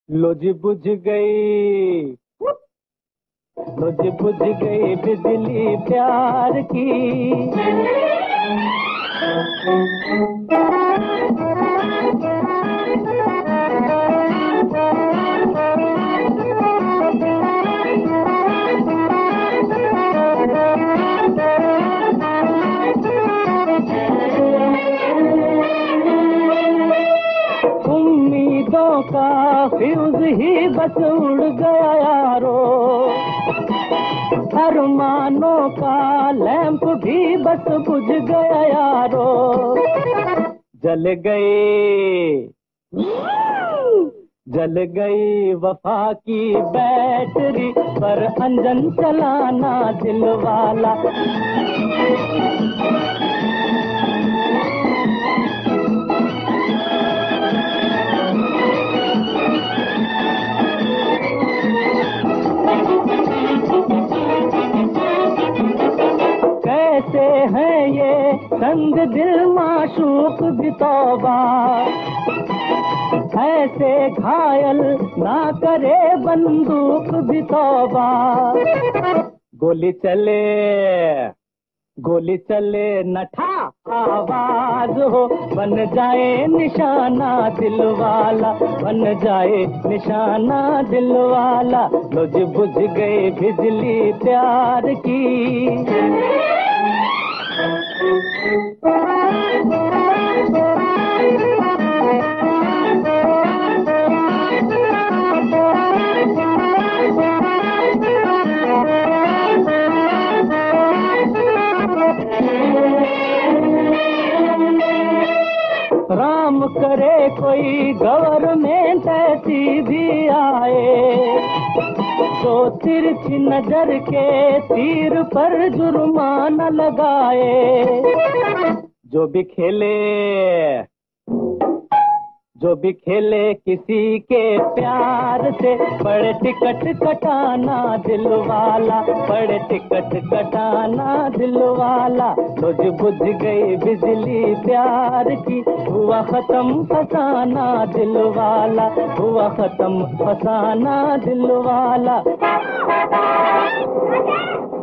लो जी बुझ गई, लो जी बुझ गई बिजली प्यार की। उम्मीदों का फ्यूज ही बस उड़ गया यारो, अरमानों का लैंप भी बस बुझ गया यारो। जल गई, जल गई वफा की बैटरी, पर अंजन चलाना दिल वाला। कैसे हैं ये संग दिल माशूक भी तौबा, ऐसे घायल ना करे बंदूक भी तौबा। गोली चले, गोली चले न ठा आवाज हो, बन जाए निशाना दिल वाला, बन जाए निशाना दिल वाला। लो जी बुझ गई बिजली प्यार की। राम करे कोई गवर्नमेंट ऐसी भी आए, तो तिरछी नजर के तीर पर जुर्माना लगाए। जो भी खेले, जो भी खेले किसी के प्यार से, बड़े टिकट कटाना दिल वाला, बड़े टिकट कटाना दिल वाला। तुझ बुझ गई बिजली प्यार की, हुआ खत्म फसाना दिल वाला, हुआ खत्म फसाना दिल वाला।